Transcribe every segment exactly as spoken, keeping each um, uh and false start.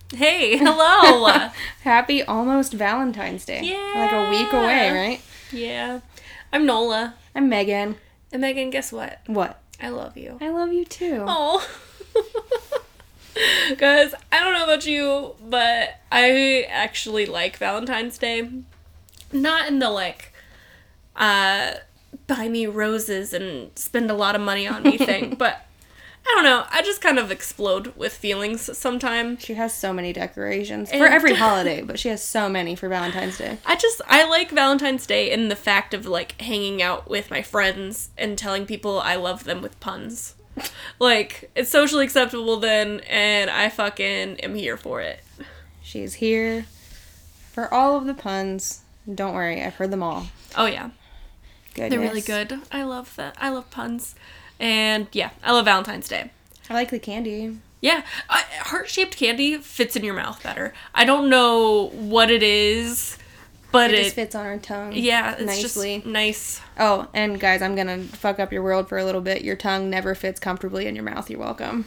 Hey, hello. Happy almost Valentine's Day. Yeah. Like a week away, right? Yeah. I'm Nola. I'm Megan. And Megan, guess what? What? I love you. I love you too. Oh. Guys, I don't know about you, but I actually like Valentine's Day. Not in the, like, uh, buy me roses and spend a lot of money on me thing, but I don't know. I just kind of explode with feelings sometimes. She has so many decorations And- for every holiday, but she has so many for Valentine's Day. I just, I like Valentine's Day in the fact of, like, hanging out with my friends and telling people I love them with puns. Like, it's socially acceptable then, and I fucking am here for it. She's here for all of the puns. Don't worry, I've heard them all. Oh, yeah. Goodness. They're really good. I love that. I love puns. And, yeah, I love Valentine's Day. I like the candy. Yeah, uh, heart-shaped candy fits in your mouth better. I don't know what it is, but It it... just fits on her tongue. yeah, it's nicely. just nice. Oh, and guys, I'm gonna fuck up your world for a little bit. Your tongue never fits comfortably in your mouth. You're welcome.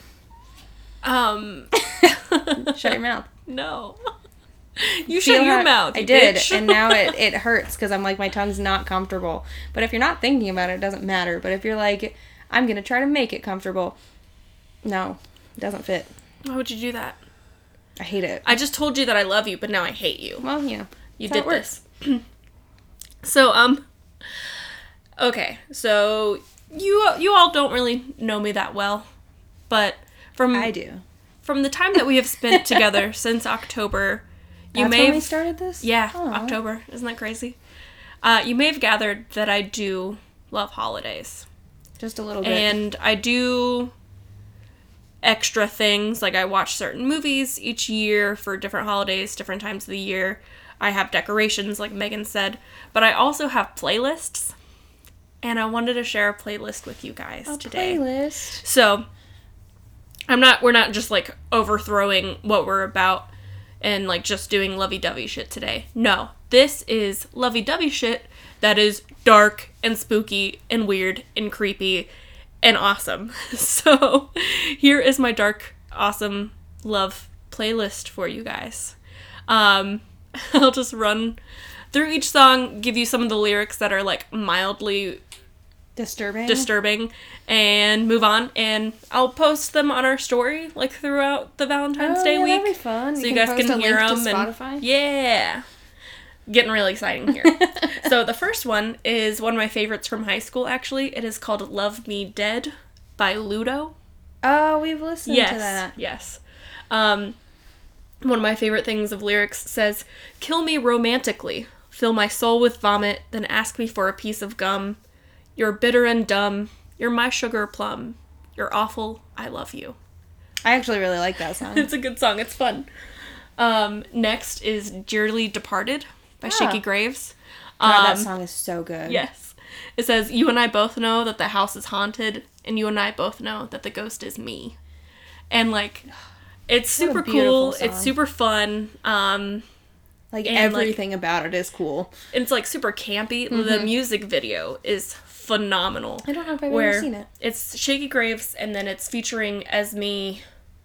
Um, Shut your mouth. no. You Feel shut your how- mouth, I you did, bitch. and now it, it hurts because I'm like, my tongue's not comfortable. But if you're not thinking about it, it doesn't matter. But if you're like, I'm gonna try to make it comfortable, no, it doesn't fit. Why would you do that? I hate it. I just told you that I love you, but now I hate you. Well, you know, You that's did how it works. this. So, um, okay, so you you all don't really know me that well, but from I do. from the time that we have spent together since October, you That's may when we have, started this. yeah, Aw. October, isn't that crazy? Uh, you may have gathered that I do love holidays, Just a little bit. and I do extra things, like I watch certain movies each year for different holidays, different times of the year. I have decorations, like Megan said, but I also have playlists, and I wanted to share a playlist with you guys a today. playlist. So, I'm not, we're not just, like, overthrowing what we're about and, like, just doing lovey-dovey shit today. No, this is lovey-dovey shit that is dark and spooky and weird and creepy and awesome. So, here is my dark, awesome love playlist for you guys. Um... I'll just run through each song, give you some of the lyrics that are, like, mildly Disturbing. disturbing, and move on. And I'll post them on our story, like, throughout the Valentine's Oh, Day yeah, week. that'd be fun. So You you, can guys post can a hear link to them. And, Spotify? yeah. Getting really exciting here. So the first one is one of my favorites from high school, actually. It is called Love Me Dead by Ludo. Oh, we've listened Yes, to that. yes. Um, one of my favorite things of lyrics says, "Kill me romantically, fill my soul with vomit, then ask me for a piece of gum. You're bitter and dumb, you're my sugar plum, you're awful, I love you." I actually really like that song. It's a good song, it's fun. Um, next is Dearly Departed by Ah. Shaky Graves. God, that Um, song is so good. Yes. It says, "You and I both know that the house is haunted, and you and I both know that the ghost is me." And, like, it's What a super beautiful cool. song. It's super fun. Um, Like, And, everything about it is cool. it's, like, super campy. The Mm-hmm. music video is phenomenal. I don't know if I've where ever seen it. It's Shaky Graves, and then it's featuring Esme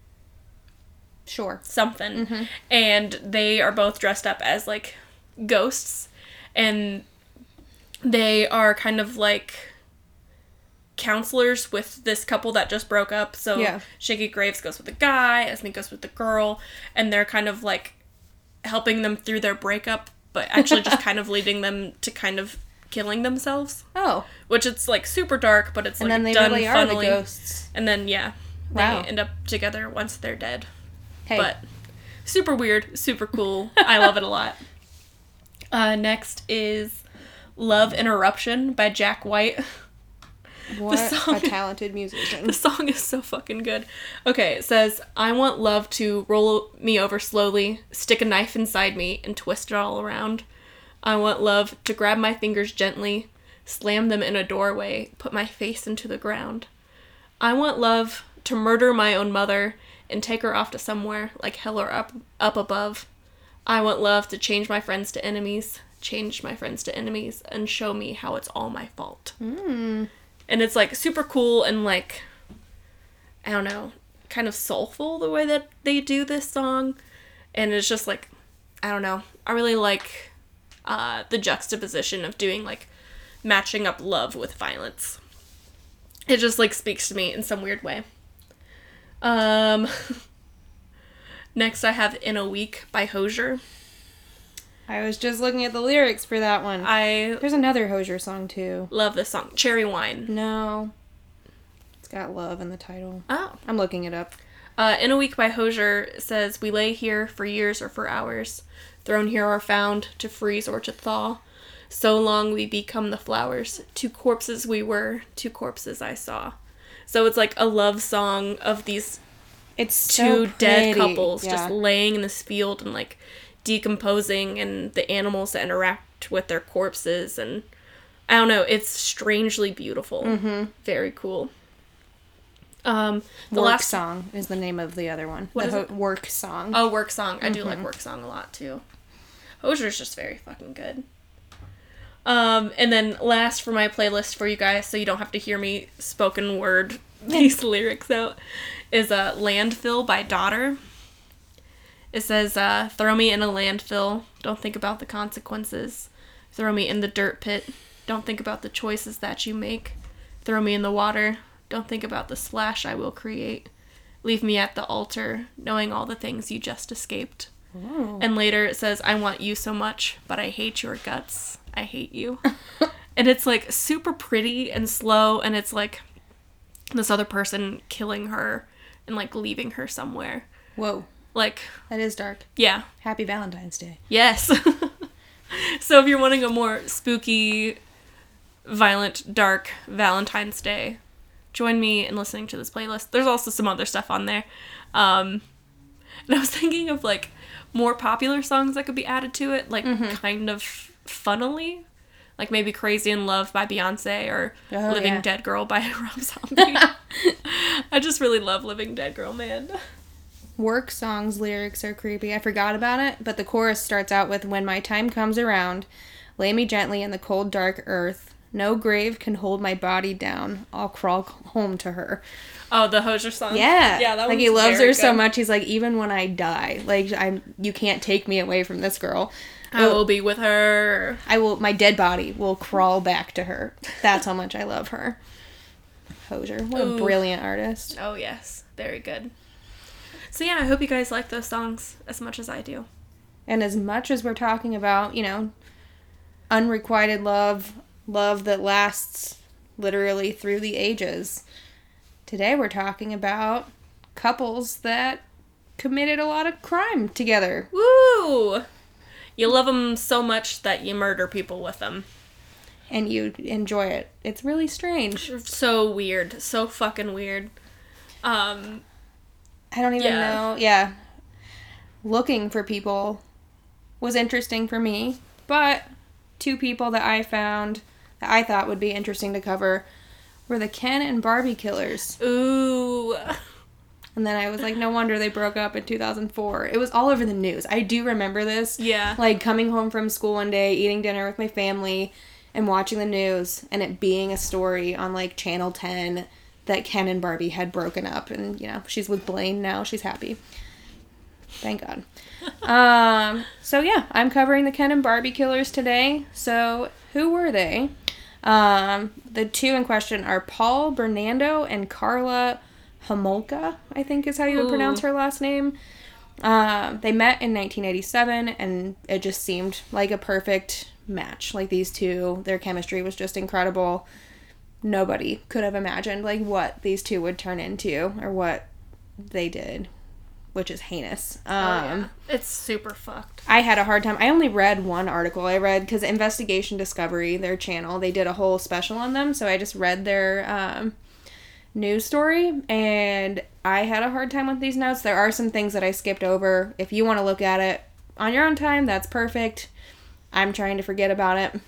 Sure. something. Mm-hmm. And they are both dressed up as, like, ghosts. And they are kind of, like, counselors with this couple that just broke up. So Yeah. Shaky Graves goes with the guy, Esme goes with the girl, and they're kind of, like, helping them through their breakup, but actually just kind of leading them to kind of killing themselves. Oh. Which it's, like, super dark, but it's, And like, then they done really are the funnily. ghosts. And then, yeah, Wow. they end up together once they're dead. Hey. But super weird, super cool. I love it a lot. Uh, next is Love Interruption by Jack White. what song- a talented musician. The song is so fucking good. Okay, it says, "I want love to roll me over slowly, stick a knife inside me, and twist it all around. I want love to grab my fingers gently, slam them in a doorway, put my face into the ground. I want love to murder my own mother and take her off to somewhere like hell or up, up above. I want love to change my friends to enemies, change my friends to enemies, and show me how it's all my fault." Mm. And it's, like, super cool and, like, I don't know, kind of soulful the way that they do this song. And it's just like, I don't know. I really like uh, the juxtaposition of doing like matching up love with violence. It just like speaks to me in some weird way. Um, next I have In a Week by Hozier. I was just looking at the lyrics for that one. I There's another Hozier song too. love this song. Cherry Wine. No. It's got love in the title. Oh. I'm looking it up. Uh, In a Week by Hozier says, we lay here for years or for hours, thrown here or found, to freeze or to thaw. So long we become the flowers. Two corpses we were, two corpses I saw. So it's like a love song of these It's two so dead pretty. couples Yeah. just laying in this field and like decomposing, and the animals that interact with their corpses, and I don't know, it's strangely beautiful. Mm-hmm. Very cool. Um, the Work last Song is the name of the other one. What the is ho- it? Work Song. Oh, Work Song. I do Mm-hmm. like Work Song a lot too. Hozier's just very fucking good. Um, and then last for my playlist for you guys, so you don't have to hear me spoken word these lyrics out, is uh, Landfill by Daughter. It says, uh, throw me in a landfill, don't think about the consequences. Throw me in the dirt pit, don't think about the choices that you make. Throw me in the water, don't think about the splash I will create. Leave me at the altar, knowing all the things you just escaped. Oh. And later it says, I want you so much, but I hate your guts. I hate you. And it's like super pretty and slow, and it's like this other person killing her and like leaving her somewhere. Whoa. Like, That is dark. yeah. Happy Valentine's Day. Yes. So if you're wanting a more spooky, violent, dark Valentine's Day, join me in listening to this playlist. There's also some other stuff on there. Um, and I was thinking of like more popular songs that could be added to it, like Mm-hmm. kind of funnily. Like maybe Crazy in Love by Beyonce, or Oh, Living yeah. Dead Girl by Rob Zombie. I just really love Living Dead Girl, man. Work Song's lyrics are creepy. I forgot about it, but the chorus starts out with, when my time comes around, lay me gently in the cold dark earth. No grave can hold my body down. I'll crawl home to her. Oh, the Hozier song? Yeah. Yeah, that Like, he one's loves very her so good. much, he's like, even when I die, like, I'm, you can't take me away from this girl. I will be with her. I will, my dead body will crawl back to her. That's how much I love her. Hozier. What Ooh. a brilliant artist. Oh, yes. Very good. So, yeah, I hope you guys like those songs as much as I do. And as much as we're talking about, you know, unrequited love, love that lasts literally through the ages, today we're talking about couples that committed a lot of crime together. Woo! You love them so much that you murder people with them. And you enjoy it. It's really strange. So weird. So fucking weird. Um, I don't even Yeah. know. Yeah. Looking for people was interesting for me, but two people that I found that I thought would be interesting to cover were the Ken and Barbie killers. ooh. And then I was like, no wonder they broke up in two thousand four. It was all over the news. I do remember this. Yeah. Like coming home from school one day, eating dinner with my family, and watching the news, and it being a story on like Channel ten that Ken and Barbie had broken up. And, you know, she's with Blaine now. She's happy. Thank God. um, so yeah, I'm covering the Ken and Barbie killers today. So who were they? Um, the two in question are Paul Bernardo and Carla Homolka, I think is how you would Ooh. pronounce her last name. Um, they met in nineteen eighty-seven, and it just seemed like a perfect match. Like, these two, their chemistry was just incredible. Nobody could have imagined, like, what these two would turn into, or what they did, which is heinous. Um, Oh, yeah. It's super fucked. I had a hard time. I only read one article. I read, because Investigation Discovery, their channel, they did a whole special on them, so I just read their um, news story, and I had a hard time with these notes. There are some things that I skipped over. If you want to look at it on your own time, that's perfect. I'm trying to forget about it.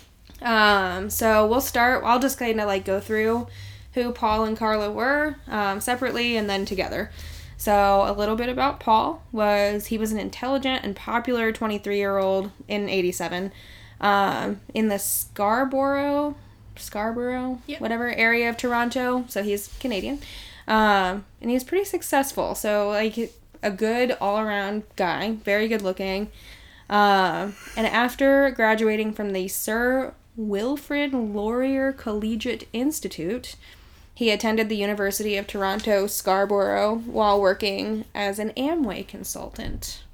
Um, so we'll start, I'll just kind of like go through who Paul and Carla were um, separately and then together. So a little bit about Paul was he was an intelligent and popular twenty-three-year-old in eighty-seven um, in the Scarborough, Scarborough, Yep. whatever area of Toronto. So he's Canadian. Um, and he was pretty successful. So like a good all-around guy, very good looking. Uh, and after graduating from the Sir Wilfrid Laurier Collegiate Institute, he attended the University of Toronto, Scarborough, while working as an Amway consultant.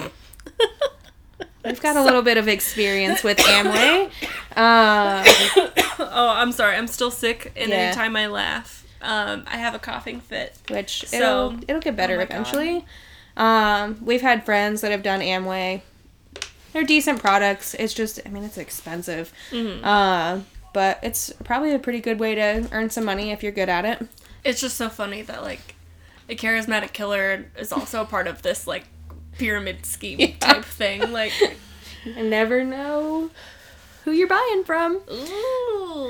We've got a little bit of experience with Amway. Uh, oh, I'm sorry. I'm still sick, and Yeah. anytime I laugh, um, I have a coughing fit. which So- it'll, it'll get better oh my eventually. Um, we've had friends that have done Amway. They're decent products. It's just, I mean, it's expensive. Mm-hmm. Uh, but it's probably a pretty good way to earn some money if you're good at it. It's just so funny that, like, a charismatic killer is also a part of this, like, pyramid scheme Yeah. type thing. Like, You never know who you're buying from. ooh.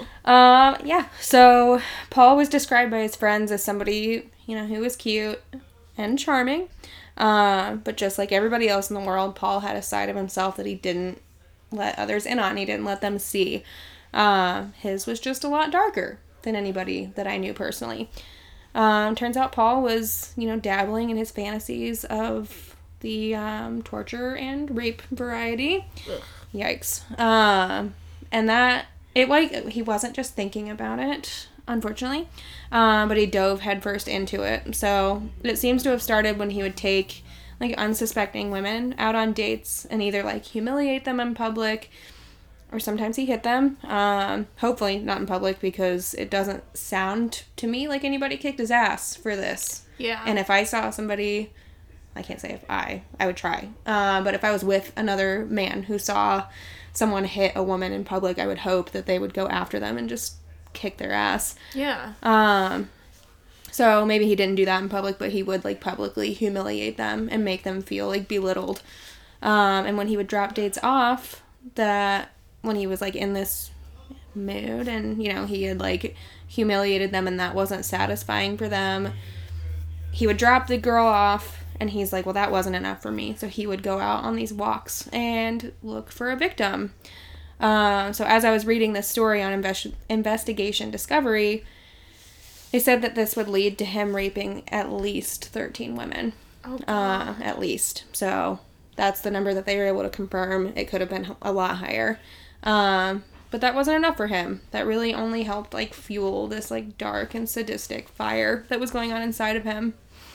Um, yeah. So Paul was described by his friends as somebody, you know, who was cute and charming. Uh, but just like everybody else in the world, Paul had a side of himself that he didn't let others in on. He didn't let them see. Uh, his was just a lot darker than anybody that I knew personally. Um, turns out Paul was, you know, dabbling in his fantasies of the um, torture and rape variety. Ugh. Yikes. Um, and that, it like, he wasn't just thinking about it, unfortunately, um, but he dove headfirst into it. So it seems to have started when he would take, like, unsuspecting women out on dates and either, like, humiliate them in public, or sometimes he hit them. Um, hopefully not in public, because it doesn't sound to me like anybody kicked his ass for this. Yeah. And if I saw somebody, I can't say if I, I would try. Uh, but if I was with another man who saw someone hit a woman in public, I would hope that they would go after them and just kick their ass. yeah. Um, so maybe he didn't do that in public, but he would, like, publicly humiliate them and make them feel, like, belittled. Um, and when he would drop dates off, that when he was, like, in this mood and, you know, he had, like, humiliated them and that wasn't satisfying for them, he would drop the girl off and he's like, well, that wasn't enough for me. So he would go out on these walks and look for a victim. Uh, so as I was reading this story on invest- Investigation Discovery, they said that this would lead to him raping at least thirteen women. Oh, Uh, at least. So that's the number that they were able to confirm. It could have been a lot higher. Um, but that wasn't enough for him. That really only helped, like, fuel this, like, dark and sadistic fire that was going on inside of him.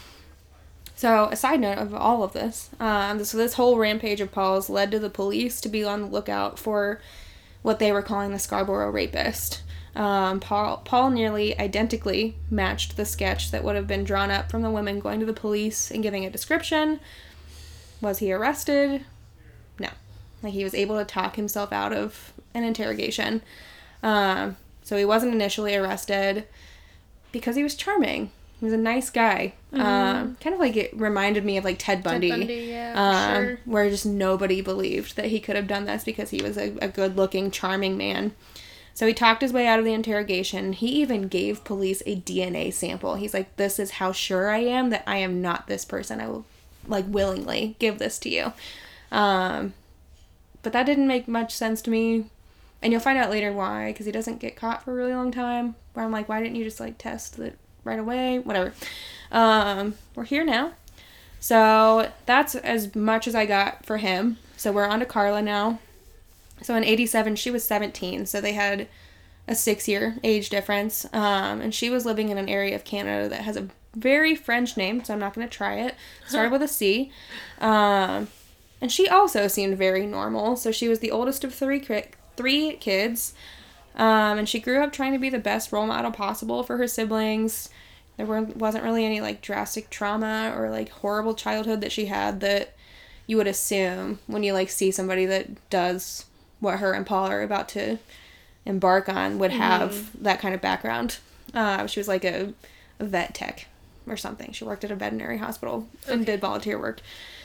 So, a side note of all of this, um, so this whole rampage of Paul's led to the police to be on the lookout for what they were calling the Scarborough rapist. Um, Paul, Paul nearly identically matched the sketch that would have been drawn up from the women going to the police and giving a description. Was he arrested? No. Like, he was able to talk himself out of an interrogation. Um, so he wasn't initially arrested because he was charming. He was a nice guy. Mm-hmm. Um, kind of like it reminded me of, like, Ted Bundy. Ted Bundy, yeah, for um, sure. Where just nobody believed that he could have done this because he was a, a good-looking, charming man. So he talked his way out of the interrogation. He even gave police a D N A sample. He's like, this is how sure I am that I am not this person. I will, like, willingly give this to you. Um, but that didn't make much sense to me. And you'll find out later why, because he doesn't get caught for a really long time. Where I'm like, why didn't you just, like, test it right away? Whatever. Um, we're here now. So that's as much as I got for him. So we're on to Carla now. So in eighty-seven, she was seventeen, so they had a six-year age difference, um, and she was living in an area of Canada that has a very French name, so I'm not going to try it. Started with a C. Um, and she also seemed very normal, so she was the oldest of three cri- three kids, um, and she grew up trying to be the best role model possible for her siblings. There were, wasn't really any, like, drastic trauma or, like, horrible childhood that she had that you would assume when you, like, see somebody that does what her and Paul are about to embark on would have mm-hmm. that kind of background. Uh, she was like a, a vet tech or something. She worked at a veterinary hospital and okay. did volunteer work.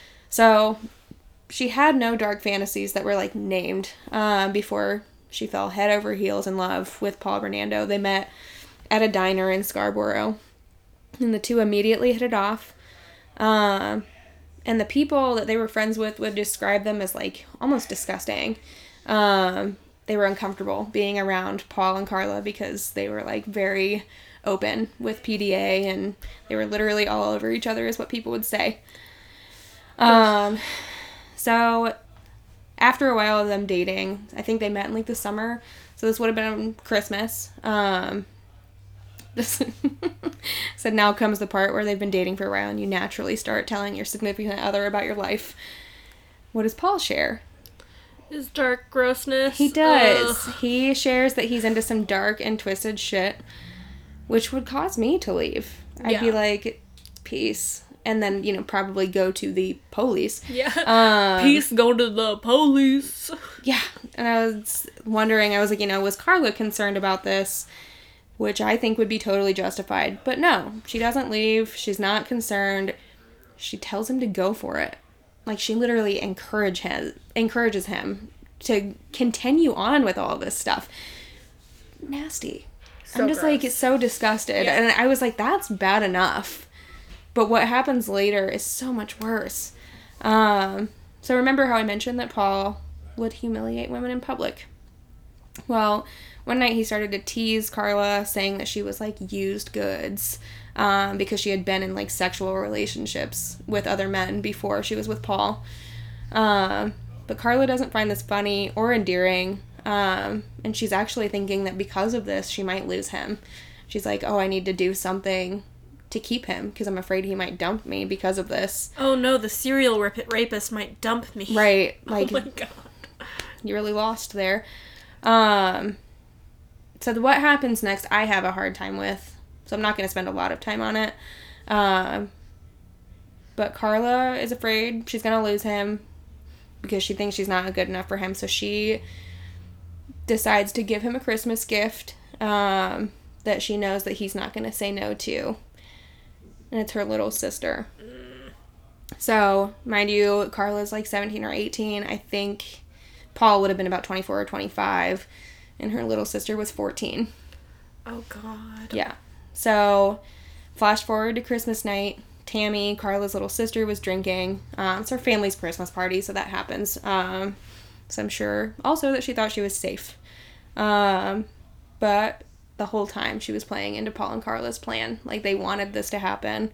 So she had no dark fantasies that were, like, named uh, before she fell head over heels in love with Paul Bernardo. They met at a diner in Scarborough, and the two immediately hit it off. Um, and the people that they were friends with would describe them as, like, almost disgusting. Um, they were uncomfortable being around Paul and Carla because they were, like, very open with P D A, and they were literally all over each other, is what people would say. Um, so after a while of them dating, I think they met in like the summer, so this would have been Christmas. Um, this so now comes the part where they've been dating for a while, and you naturally start telling your significant other about your life. What does Paul share? His dark grossness. He does. Ugh. He shares that he's into some dark and twisted shit, which would cause me to leave. I'd Yeah. be like, peace. And then, you know, probably go to the police. Yeah. Um, Peace, go to the police. Yeah. And I was wondering, I was like, you know, was Carla concerned about this? Which I think would be totally justified. But no, she doesn't leave. She's not concerned. She tells him to go for it. Like, she literally encourage him, encourages him to continue on with all this stuff. Nasty. So I'm just gross. like, so disgusted. Yeah. And I was like, that's bad enough. But what happens later is so much worse. Um, so remember how I mentioned that Paul would humiliate women in public? Well, one night he started to tease Carla, saying that she was like used goods, um, because she had been in like sexual relationships with other men before she was with Paul. Um, but Carla doesn't find this funny or endearing, um, and she's actually thinking that because of this, she might lose him. She's like, oh, I need to do something to keep him because I'm afraid he might dump me because of this. Oh no, the serial rap- rapist might dump me. Right. Like, oh my god. you really lost there. Um, so the, what happens next, I have a hard time with. So I'm not going to spend a lot of time on it. Um, but Carla is afraid she's going to lose him because she thinks she's not good enough for him. So she decides to give him a Christmas gift um, that she knows that he's not going to say no to. And it's her little sister. So, mind you, Carla's like seventeen or eighteen. I think Paul would have been about twenty-four or twenty-five. And her little sister was fourteen. Oh god. Yeah. So, flash forward to Christmas night. Tammy, Carla's little sister, was drinking. Um, it's her family's Christmas party, so that happens. Um, so I'm sure also that she thought she was safe. Um, but the whole time she was playing into Paul and Carla's plan. Like, they wanted this to happen.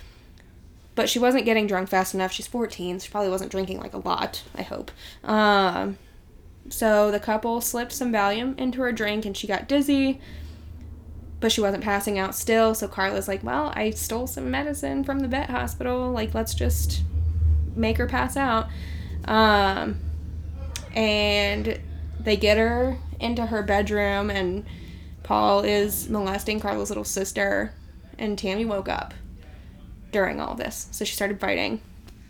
But she wasn't getting drunk fast enough. She's fourteen. So she probably wasn't drinking, like, a lot, I hope. Um, so the couple slipped some Valium into her drink, and she got dizzy. But she wasn't passing out still. So Carla's like, well, I stole some medicine from the vet hospital. Like, let's just make her pass out. Um, and they get her into her bedroom, and Paul is molesting Carla's little sister, and Tammy woke up during all this. So she started fighting.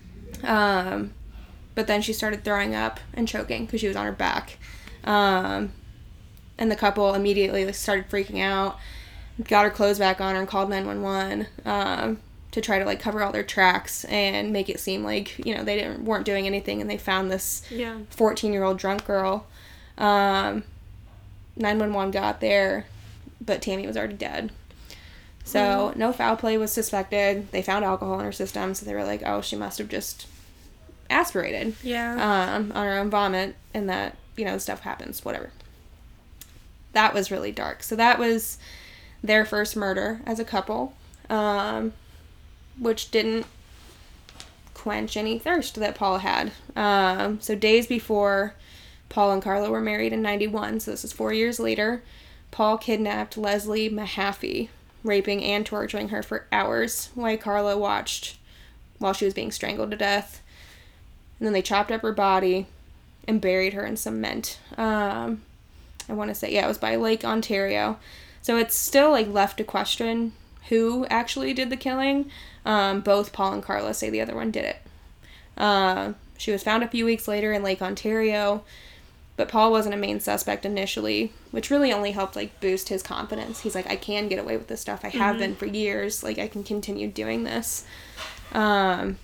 Um, but then she started throwing up and choking because she was on her back. Um, and the couple immediately started freaking out, got her clothes back on her, and called nine one one um, to try to like cover all their tracks and make it seem like, you know, they didn't weren't doing anything, and they found this Yeah. fourteen-year-old drunk girl. Um, nine one one got there, but Tammy was already dead. So, Mm-hmm. no foul play was suspected. They found alcohol in her system, so they were like, oh, she must have just aspirated Yeah. um, on her own vomit, and that, you know, stuff happens, whatever. That was really dark. So that was their first murder as a couple, um, which didn't quench any thirst that Paul had. Um, so days before Paul and Carla were married in ninety-one, so this is four years later, Paul kidnapped Leslie Mahaffey, raping and torturing her for hours while Carla watched while she was being strangled to death. And then they chopped up her body and buried her in cement. Um, I want to say, yeah, it was by Lake Ontario. So it's still, like, left to question who actually did the killing. Um, both Paul and Carla say the other one did it. Uh, she was found a few weeks later in Lake Ontario, but Paul wasn't a main suspect initially, which really only helped, like, boost his confidence. He's like, I can get away with this stuff. I have Mm-hmm. been for years. Like, I can continue doing this. Um,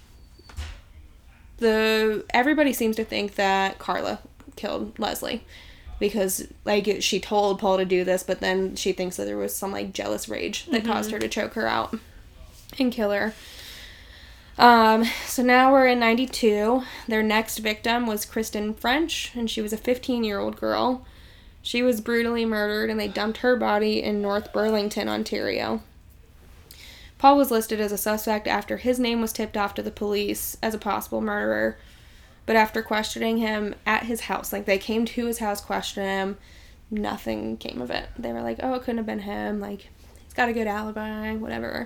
the everybody seems to think that Carla killed Leslie because, like, she told Paul to do this, but then she thinks that there was some, like, jealous rage that Mm-hmm. caused her to choke her out and kill her. Um, so now we're in ninety-two. Their next victim was Kristen French, and she was a fifteen-year-old girl She was brutally murdered, and they dumped her body in North Burlington, Ontario. Paul was listed as a suspect after his name was tipped off to the police as a possible murderer. But after questioning him at his house, like they came to his house, questioned him, nothing came of it. They were like, oh, it couldn't have been him. Like, he's got a good alibi, whatever.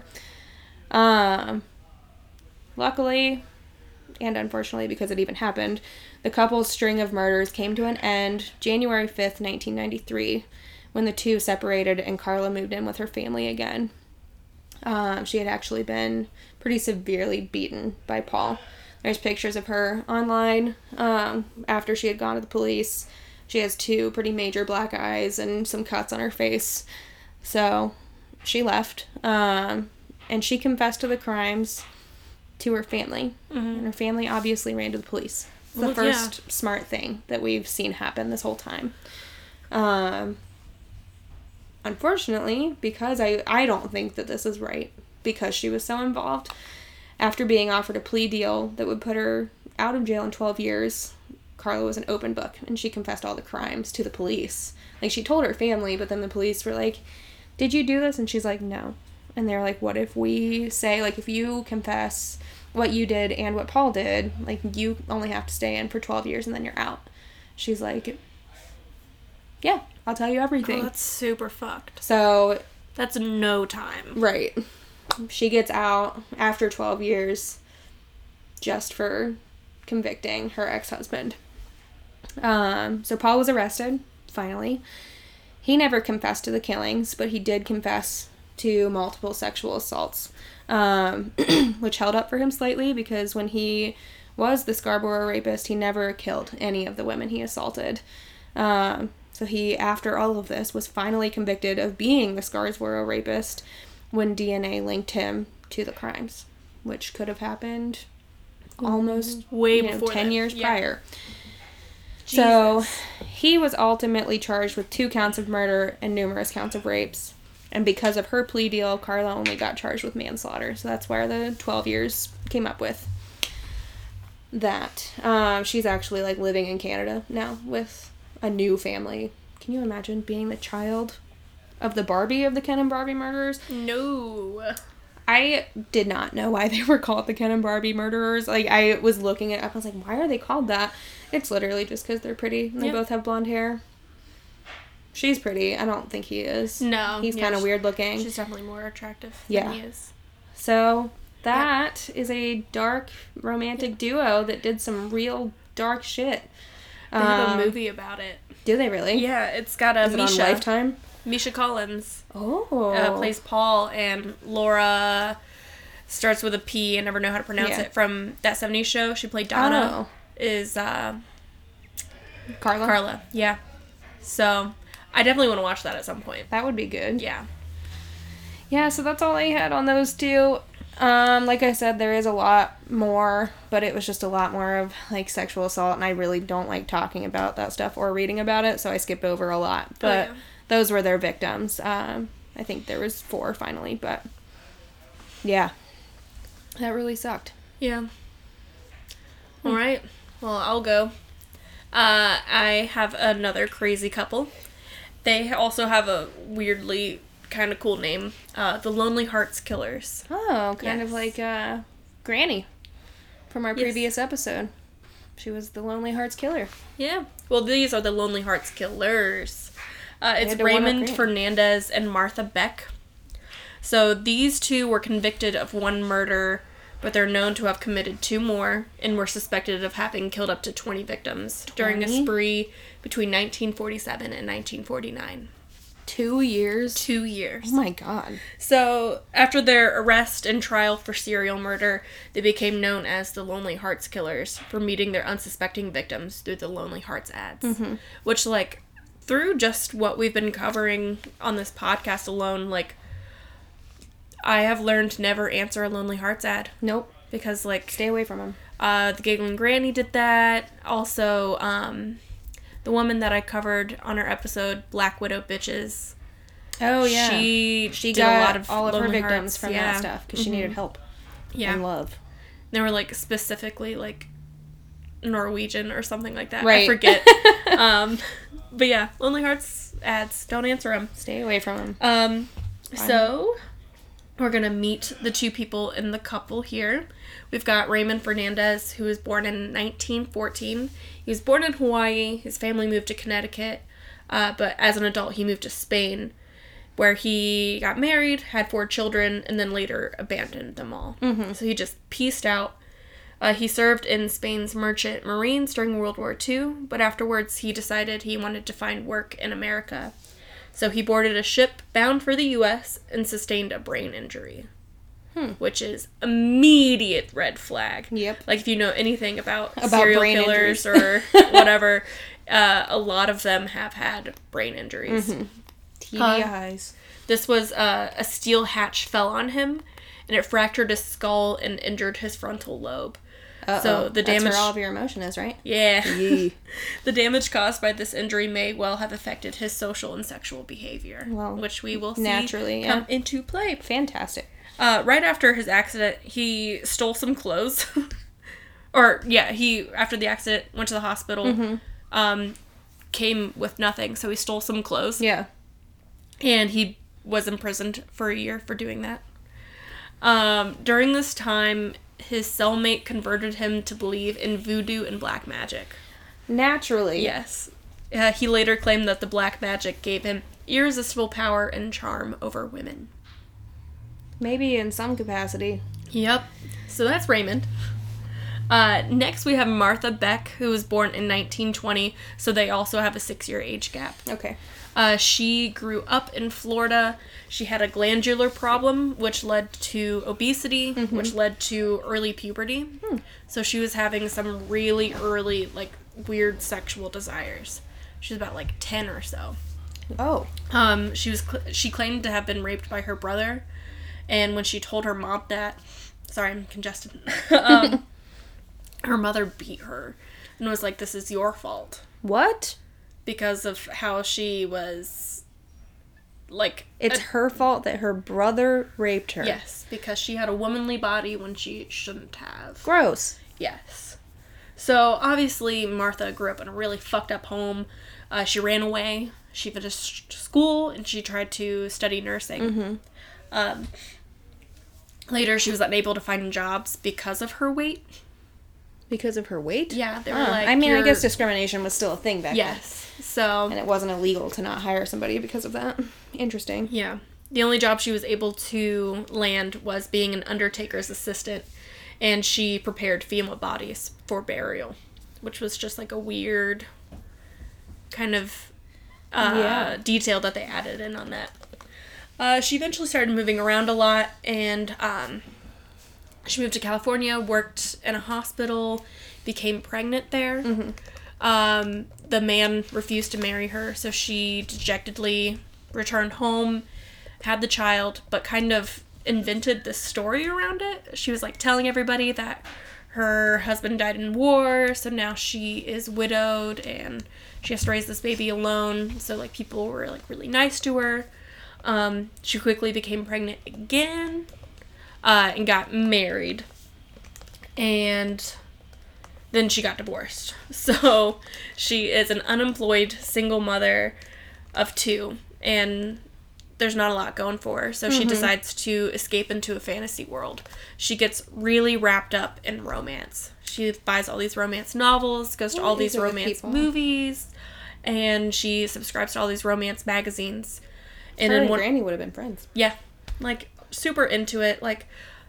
Um, luckily, and unfortunately, because it even happened, the couple's string of murders came to an end January fifth, nineteen ninety-three, when the two separated and Karla moved in with her family again. Um, she had actually been pretty severely beaten by Paul. There's pictures of her online um, after she had gone to the police. She has two pretty major black eyes and some cuts on her face. So she left. Um, and she confessed to the crimes to her family. Mm-hmm. And her family obviously ran to the police. It's the well, first yeah. smart thing that we've seen happen this whole time. Um, unfortunately, because I, I don't think that this is right, because she was so involved, after being offered a plea deal that would put her out of jail in twelve years, Karla was an open book, and she confessed all the crimes to the police. Like, she told her family, but then the police were like, did you do this? And she's like, no. And they're like, what if we say, like, if you confess what you did and what Paul did, like, you only have to stay in for twelve years and then you're out. She's like, yeah, I'll tell you everything. Oh, that's super fucked. So... That's no time. Right. She gets out after twelve years just for convicting her ex-husband. Um, so Paul was arrested, finally. He never confessed to the killings, but he did confess to multiple sexual assaults, um, which held up for him slightly, because when he was the Scarborough rapist, he never killed any of the women he assaulted. Um, so he, after all of this, was finally convicted of being the Scarborough rapist when D N A linked him to the crimes, which could have happened almost way you know, before ten that. years yeah. prior. Jesus. So he was ultimately charged with two counts of murder and numerous counts of rapes. And because of her plea deal, Karla only got charged with manslaughter. So that's where the twelve years came up with that. Um, she's actually, like, living in Canada now with a new family. Can you imagine being the child of the Barbie of the Ken and Barbie murderers? No. I did not know why they were called the Ken and Barbie murderers. Like, I was looking it up. I was like, why are they called that? It's literally just because they're pretty and they yeah. both have blonde hair. She's pretty. I don't think he is. No. He's yeah, kind of weird looking. She's definitely more attractive yeah. than he is. So, that yeah. is a dark romantic yeah. duo that did some real dark shit. They have um, a movie about it. Do they really? Yeah, it's got a is Misha. It on Lifetime? Misha Collins. Oh. Uh, plays Paul, and Laura starts with a P. I never know how to pronounce yeah. it. From that seventies show, she played Donna. Oh. Is uh, Karla? Karla, yeah. So, I definitely want to watch that at some point. That would be good. Yeah. Yeah, so that's all I had on those two. Um, like I said, there is a lot more, but it was just a lot more of, like, sexual assault, and I really don't like talking about that stuff or reading about it, so I skip over a lot. But oh, yeah. those were their victims. Um, I think there was four finally, but yeah. That really sucked. Yeah. All right. Well, I'll go. Uh, I have another crazy couple. They also have a weirdly kind of cool name. Uh, the Lonely Hearts Killers. Oh, kind yes. of like uh, Granny from our yes. previous episode. She was the Lonely Hearts Killer. Yeah. Well, these are the Lonely Hearts Killers. Uh, it's Raymond Fernandez and Martha Beck. So these two were convicted of one murder, but they're known to have committed two more and were suspected of having killed up to twenty victims twenty? During a spree between nineteen forty-seven and nineteen forty-nine. Two years? Two years. Oh my god. So, after their arrest and trial for serial murder, they became known as the Lonely Hearts Killers for meeting their unsuspecting victims through the Lonely Hearts ads. Mm-hmm. Which, like, through just what we've been covering on this podcast alone, like, I have learned to never answer a Lonely Hearts ad. Nope. Because, like... Stay away from them. Uh, the Giggling Granny did that. Also, um... the woman that I covered on her episode, Black Widow Bitches. Oh, yeah. She, she did got a lot of all of her victims hearts. from yeah. that stuff because mm-hmm. she needed help yeah. and love. They were, like, specifically, like, Norwegian or something like that. Right. I forget. um, but yeah, Lonely Hearts ads. Don't answer them. Stay away from them. Um, so we're gonna meet the two people in the couple here. We've got Raymond Fernandez, who was born in nineteen fourteen. He was born in Hawaii. His family moved to Connecticut, uh, but as an adult, he moved to Spain, where he got married, had four children, and then later abandoned them all. Mm-hmm. So he just pieced out. Uh, he served in Spain's merchant marines during World War Two, but afterwards he decided he wanted to find work in America. So he boarded a ship bound for the U S and sustained a brain injury, hmm. which is immediate red flag. Yep. Like, if you know anything about, about serial brain killers or whatever, uh, a lot of them have had brain injuries. Mm-hmm. T B Is. Uh, this was uh, a steel hatch fell on him, and it fractured his skull and injured his frontal lobe. Uh-oh. So the damage. That's where all of your emotion is, right? Yeah. yeah. The damage caused by this injury may well have affected his social and sexual behavior, well, which we will see naturally come yeah. into play. Fantastic. Uh, right after his accident, he stole some clothes. or yeah, he after the accident went to the hospital. Mm-hmm. Um, came with nothing, so he stole some clothes. Yeah. And he was imprisoned for a year for doing that. Um, during this time, his cellmate converted him to believe in voodoo and black magic. Naturally. Yes. Uh, he later claimed that the black magic gave him irresistible power and charm over women. Maybe in some capacity. Yep. So that's Raymond. Uh, next we have Martha Beck, who was born in nineteen twenty, so they also have a six-year age gap. Okay. Uh, she grew up in Florida. She had a glandular problem, which led to obesity, mm-hmm. which led to early puberty. Hmm. So she was having some really early, like, weird sexual desires. She was about, like, ten or so. Oh. Um, she was cl- she claimed to have been raped by her brother, and when she told her mom that, sorry, I'm congested, um, her mother beat her and was like, "This is your fault." What? Because of how she was, like... It's a, her fault that her brother raped her. Yes, because she had a womanly body when she shouldn't have. Gross. Yes. So, obviously, Martha grew up in a really fucked up home. Uh, she ran away. She finished school, and she tried to study nursing. Mm-hmm. Um, later, she was unable to find jobs because of her weight. Because of her weight? Yeah, they were oh. like... I mean, I guess discrimination was still a thing back yes, then. Yes, so... And it wasn't illegal to not hire somebody because of that. Interesting. Yeah. The only job she was able to land was being an undertaker's assistant, and she prepared female bodies for burial, which was just like a weird kind of uh, yeah. detail that they added in on that. Uh, she eventually started moving around a lot, and um, she moved to California, worked in a hospital, became pregnant there. Mm-hmm. Um, the man refused to marry her, so she dejectedly returned home, had the child, but kind of invented this story around it. She was like telling everybody that her husband died in war, so now she is widowed and she has to raise this baby alone. So like people were like really nice to her. Um, she quickly became pregnant again, uh, and got married, and then she got divorced. So she is an unemployed single mother of two, and there's not a lot going for her. So mm-hmm. she decides to escape into a fantasy world. She gets really wrapped up in romance. She buys all these romance novels, goes to what all these romance movies, and she subscribes to all these romance magazines. And her then and one, Granny would have been friends. Yeah. Like, super into it. Like,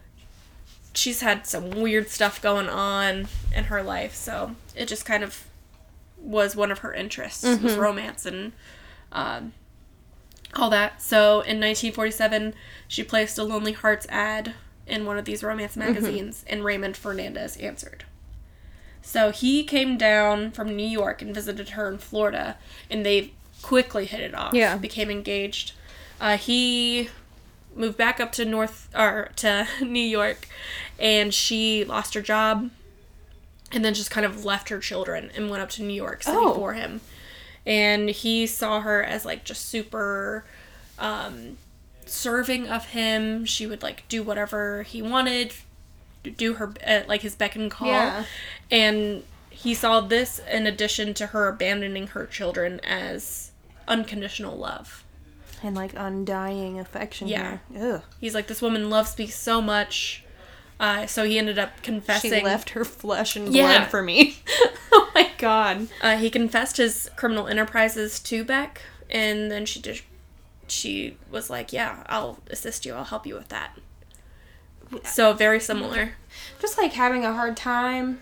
she's had some weird stuff going on in her life, so it just kind of was one of her interests, mm-hmm. was romance and um, all that. So in nineteen forty-seven, she placed a Lonely Hearts ad in one of these romance magazines, mm-hmm. and Raymond Fernandez answered. So he came down from New York and visited her in Florida, and they quickly hit it off. Yeah. Became engaged. Uh, he moved back up to North or to New York, and she lost her job, and then just kind of left her children and went up to New York City oh. for him. And he saw her as like just super um, serving of him. She would like do whatever he wanted, do her uh, like his beck and call, yeah. and he saw this in addition to her abandoning her children as unconditional love. And, like, undying affection. Yeah. Here. Ugh. He's like, this woman loves me so much. Uh, so he ended up confessing. She left her flesh and blood Yeah. for me. Oh my god. Uh, he confessed his criminal enterprises to Beck, and then she just she was like, "Yeah, I'll assist you. I'll help you with that." So very similar. Just like having a hard time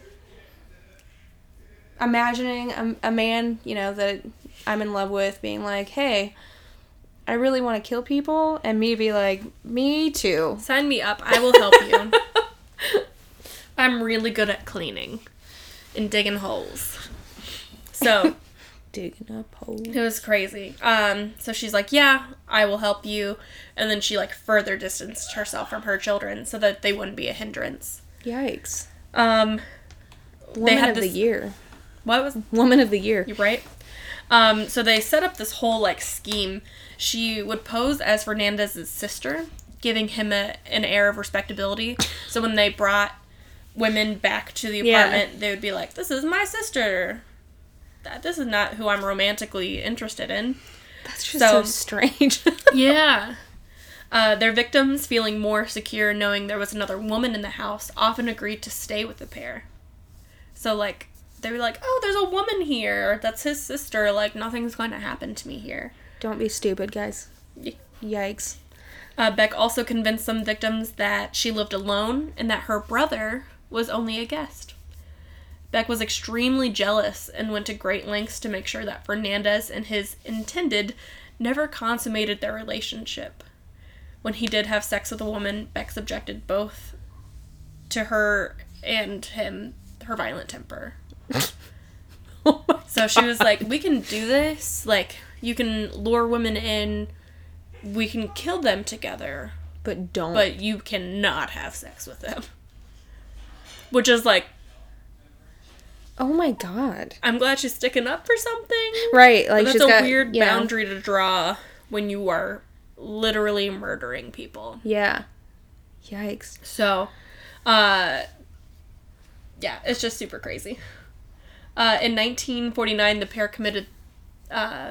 imagining a, a man, you know, that I'm in love with being like, "Hey, I really want to kill people," and me be like, "Me too. Sign me up. I will help you. I'm really good at cleaning and digging holes." So Digging up holes. it was crazy. Um, so she's like, "Yeah, I will help you," and then she like further distanced herself from her children so that they wouldn't be a hindrance. Yikes. Um, Woman had of this- the year. what was Woman of the year. you right? Um, so they set up this whole like scheme. She would pose as Fernandez's sister, giving him a, an air of respectability. So when they brought women back to the Yeah. apartment, they would be like, "This is my sister. That this is not who I'm romantically interested in." That's just so, So- strange. Yeah. Uh, their victims, feeling more secure knowing there was another woman in the house, often agreed to stay with the pair. So, like, they were like, "Oh, there's a woman here. That's his sister. Like, nothing's going to happen to me here." Don't be stupid, guys. Y- Yikes. Uh, Beck also convinced some victims that she lived alone and that her brother was only a guest. Beck was extremely jealous and went to great lengths to make sure that Fernandez and his intended never consummated their relationship. When he did have sex with a woman, Beck subjected both to her and him her violent temper. Oh my So she was like, "We can do this. Like, you can lure women in. We can kill them together. But don't. But you cannot have sex with them." Which is like, Oh my god. I'm glad she's sticking up for something. Right, But like that's she's a got weird yeah. boundary to draw when you are literally murdering people. Yeah. Yikes. So, uh, yeah, it's just super crazy. Uh, in nineteen forty-nine, the pair committed uh,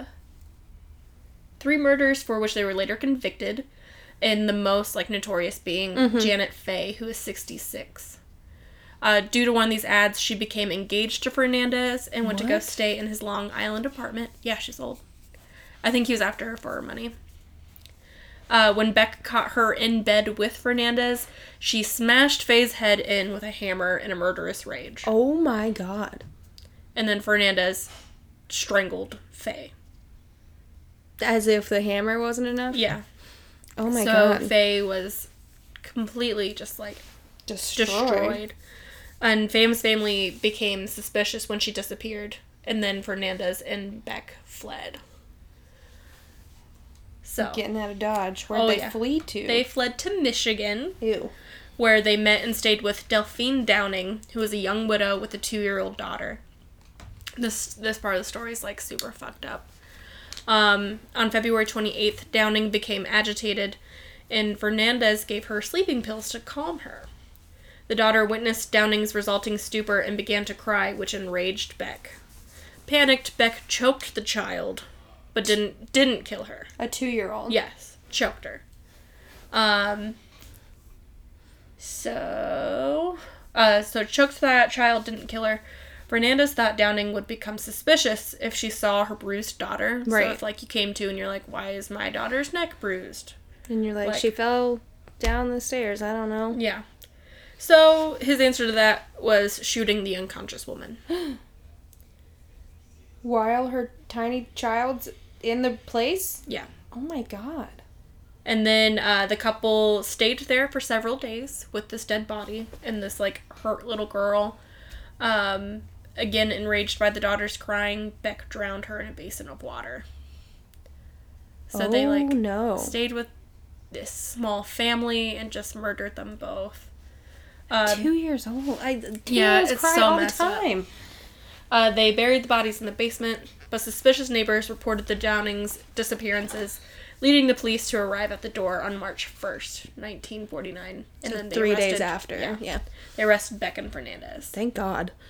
three murders for which they were later convicted, and the most like notorious being Mhm. Janet Faye, who is sixty-six. Uh, due to one of these ads, she became engaged to Fernandez and went to go What? stay in his Long Island apartment. Yeah, she's old. I think he was after her for her money. Uh, when Beck caught her in bed with Fernandez, she smashed Faye's head in with a hammer in a murderous rage. Oh my god. And then Fernandez strangled Faye. As if the hammer wasn't enough? Yeah. Oh my so god. Faye was completely just like Destroyed. destroyed. And Faye's family became suspicious when she disappeared. And then Fernandez and Beck fled. So Getting out of Dodge. Where'd Oh, they yeah. flee to? they fled to Michigan, Ew. where they met and stayed with Delphine Downing, who was a young widow with a two-year-old daughter. This this part of the story is like super fucked up. Um, on February twenty-eighth, Downing became agitated, and Fernandez gave her sleeping pills to calm her. The daughter witnessed Downing's resulting stupor and began to cry, which enraged Beck. Panicked, Beck choked the child, but didn't didn't kill her. A two-year-old. Yes, choked her. Um. So, uh, so choked that child, didn't kill her. Fernandez thought Downing would become suspicious if she saw her bruised daughter. Right. So if like you came to and you're like, "Why is my daughter's neck bruised?" And you're like, Like- she fell down the stairs. I don't know. Yeah. So his answer to that was shooting the unconscious woman. While her tiny child's in the place? Yeah. Oh my god. And then uh, the couple stayed there for several days with this dead body and this like hurt little girl. Um, again, enraged by the daughter's crying, Beck drowned her in a basin of water. So oh, they like no. stayed with this small family and just murdered them both. Um, Two years old. I yeah, teenagers it's cry so all the messed up. time. Uh, they buried the bodies in the basement, but suspicious neighbors reported the Downings' disappearances, leading the police to arrive at the door on March first, nineteen forty-nine. And So then they three days arrested- after. Yeah, Yeah. they arrested Beck and Fernandez. Thank God.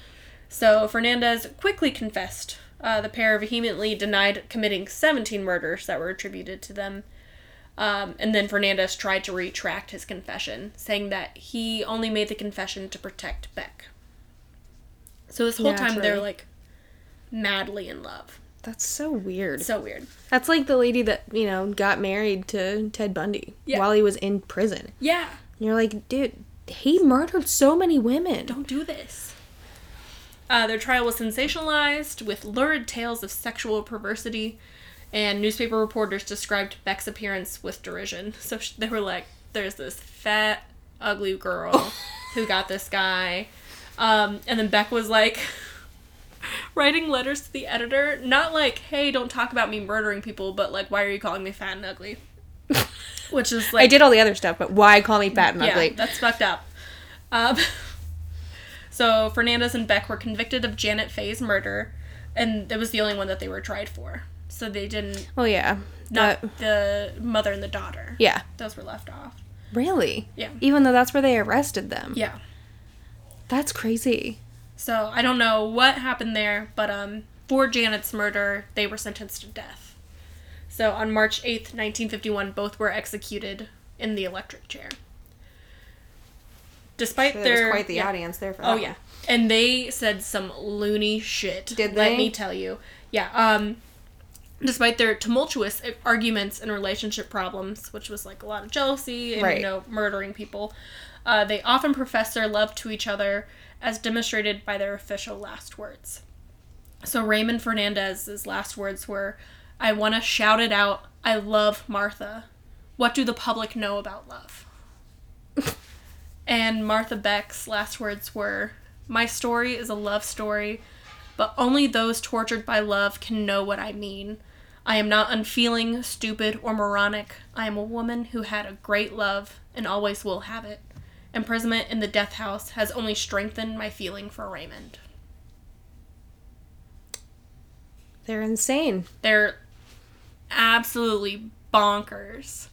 So Fernandez quickly confessed. Uh, the pair vehemently denied committing seventeen murders that were attributed to them. Um, and then Fernandez tried to retract his confession, saying that he only made the confession to protect Beck. So this whole time they're, like, madly in love. That's so weird. So weird. That's like the lady that, you know, got married to Ted Bundy Yeah. while he was in prison. Yeah. And you're like, dude, he murdered so many women. Don't do this. Uh, their trial was sensationalized with lurid tales of sexual perversity, and newspaper reporters described Beck's appearance with derision. So sh- they were like, there's this fat, ugly girl who got this guy. Um, and then Beck was like, writing letters to the editor, not like, hey, don't talk about me murdering people, but like, why are you calling me fat and ugly? Which is like... I did all the other stuff, but why call me fat and yeah, ugly? that's fucked up. Um, so Fernandez and Beck were convicted of Janet Faye's murder, and it was the only one that they were tried for. So they didn't... Well, yeah. Not But, the mother and the daughter. yeah. Those were left off. Really? Yeah. Even though that's where they arrested them. Yeah. That's crazy. So I don't know what happened there, but um, for Janet's murder, they were sentenced to death. So on March eighth, nineteen fifty-one, both were executed in the electric chair. Despite Sure, their... there was quite the yeah. audience there for Oh, that yeah. And they said some loony shit. Did Let they? me tell you. Yeah, um... Despite their tumultuous arguments and relationship problems, which was like a lot of jealousy and, Right. you know, murdering people, uh, they often professed their love to each other, as demonstrated by their official last words. So Raymond Fernandez's last words were, I want to shout it out, I love Martha. What do the public know about love? And Martha Beck's last words were, my story is a love story, but only those tortured by love can know what I mean. I am not unfeeling, stupid, or moronic. I am a woman who had a great love and always will have it. Imprisonment in the death house has only strengthened my feeling for Raymond. They're insane. They're absolutely bonkers.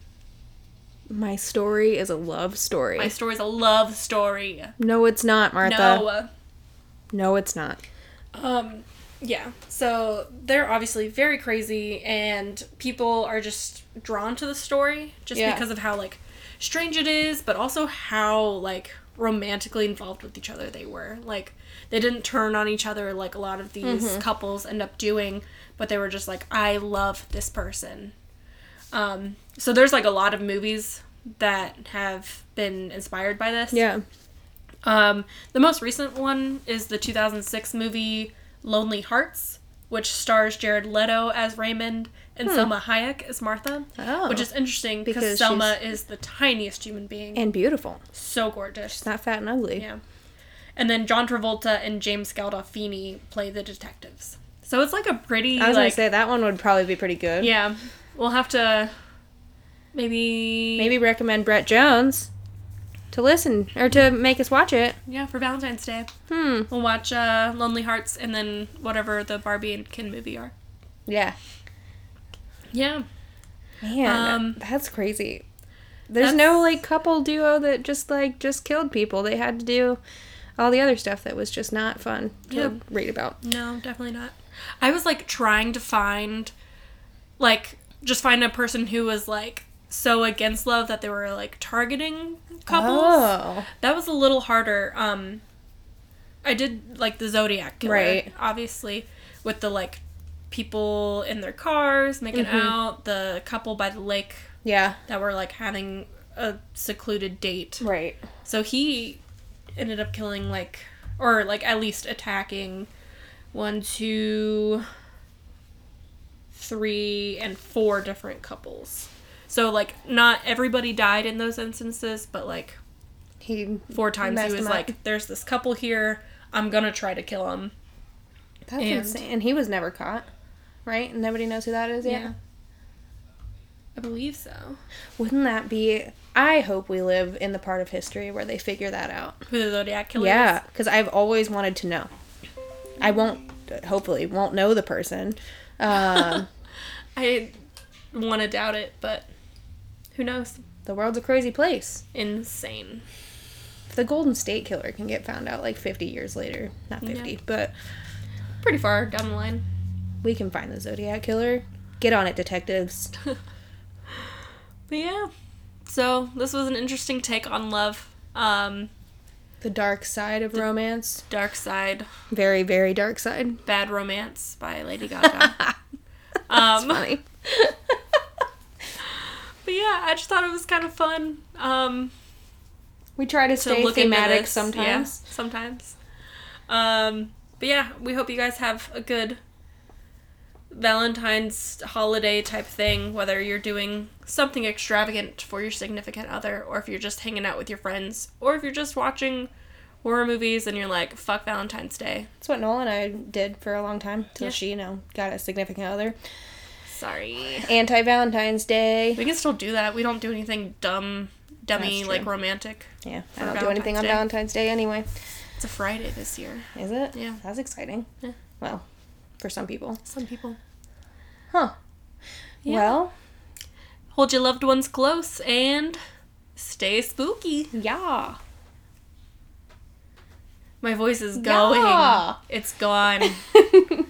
My story is a love story. My story's a love story. No, it's not, Martha. No. No, it's not. Um, yeah. So they're obviously very crazy, and people are just drawn to the story just Yeah. because of how, like, strange it is, but also how, like, romantically involved with each other they were. Like, they didn't turn on each other like a lot of these Mm-hmm. couples end up doing, but they were just like, I love this person. Um, so there's, like, a lot of movies that have been inspired by this. Yeah. Um, the most recent one is the two thousand six movie Lonely Hearts, which stars Jared Leto as Raymond and Selma Hayek as Martha. Oh. Which is interesting because Because Selma she's- is the tiniest human being. And beautiful. So gorgeous. It's not fat and ugly. Yeah. And then John Travolta and James Gandolfini play the detectives. So it's like a pretty, I was like... gonna say, that one would probably be pretty good. Yeah. We'll have to maybe... Maybe recommend Brett Jones to listen, or to make us watch it. Yeah, for Valentine's Day. Hmm. We'll watch uh, Lonely Hearts and then whatever the Barbie and Ken movie are. Yeah. Yeah. Man, Um, that's crazy. There's that's- no, like, couple duo that just, like, just killed people. They had to do all the other stuff that was just not fun to Yeah. read about. No, definitely not. I was, like, trying to find, like, just find a person who was, like, so against love that they were, like, targeting couples. Oh. That was a little harder. Um, I did, like, the Zodiac Killer, Right. obviously, with the, like, people in their cars making Mhm. out, the couple by the lake Yeah. that were, like, having a secluded date. Right. So he ended up killing, like, or, like, at least attacking one, two, three, and four different couples. So, like, not everybody died in those instances, but, like, He four times messed he was him up. like, there's this couple here, I'm gonna try to kill them. That's and- insane. And he was never caught, right? Nobody knows who that is yet? Yeah. I believe so. Wouldn't that be... I hope we live in the part of history where they figure that out. Who the Zodiac Killer Yeah, is? because I've always wanted to know. I won't, hopefully, won't know the person. Um, I want to doubt it, but who knows? the world's a crazy place. Insane. If the Golden State Killer can get found out like fifty years later. Not fifty, Yeah. but Pretty far down the line. we can find the Zodiac Killer. Get on it, detectives. But yeah. So, this was an interesting take on love. Um, The dark side of romance. Dark Side, Very, very dark side. Bad Romance by Lady Gaga. That's um, funny. But yeah, I just thought it was kind of fun. Um, We try to to stay look into thematic this. sometimes. Yeah, sometimes. Um, but yeah, we hope you guys have a good Valentine's holiday type thing, whether you're doing something extravagant for your significant other, or if you're just hanging out with your friends, or if you're just watching horror movies and you're like, fuck Valentine's Day. That's what Noel and I did for a long time, till Yeah. she, you know, got a significant other. Sorry. Anti-Valentine's Day. We can still do that. We don't do anything dumb, dummy, That's true. like romantic. Yeah, For I don't do anything on Valentine's Day. Valentine's Day anyway. It's a Friday this year. Is it? Yeah. That's exciting. Yeah. Well, for some people. Some people. Huh. Yeah. Well, Hold your loved ones close and stay spooky. yeah. My voice is going. Yeah. It's gone.